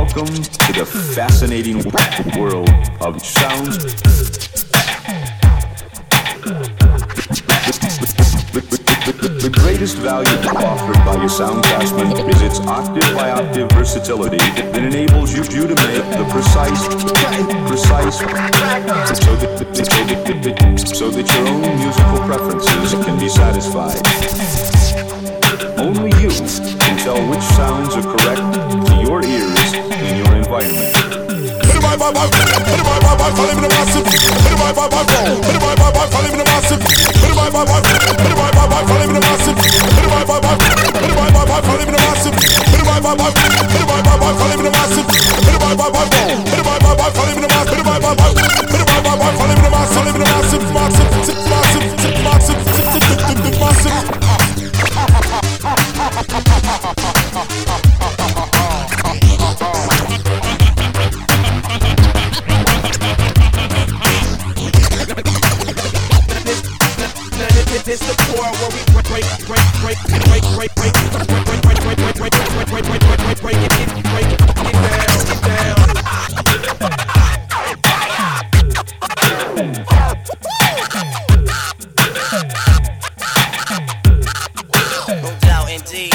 Welcome to the fascinating world of sounds. The greatest value offered by your Soundcastman is its octave-by-octave versatility that enables you to make the precise, so that your own musical preferences can be satisfied. Only you can tell which sounds are correct to your ears in your environment. It's the core where we break it down. No doubt indeed.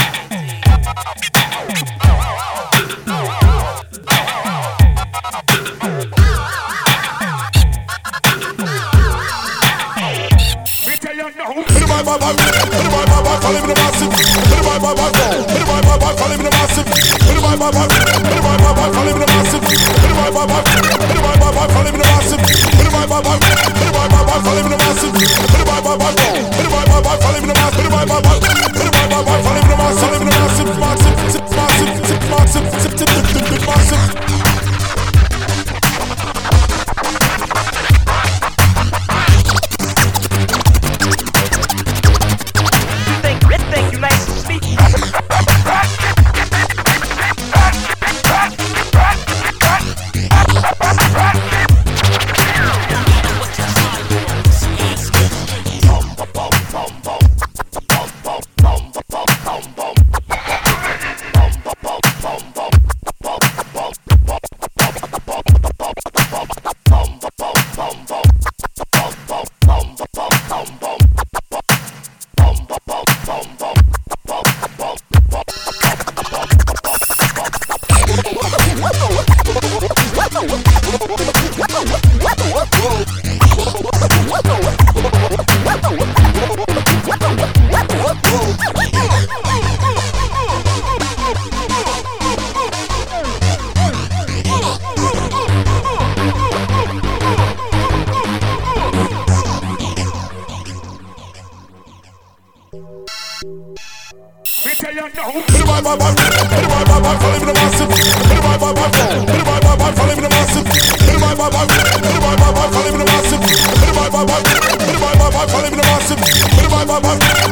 Follow me the massive.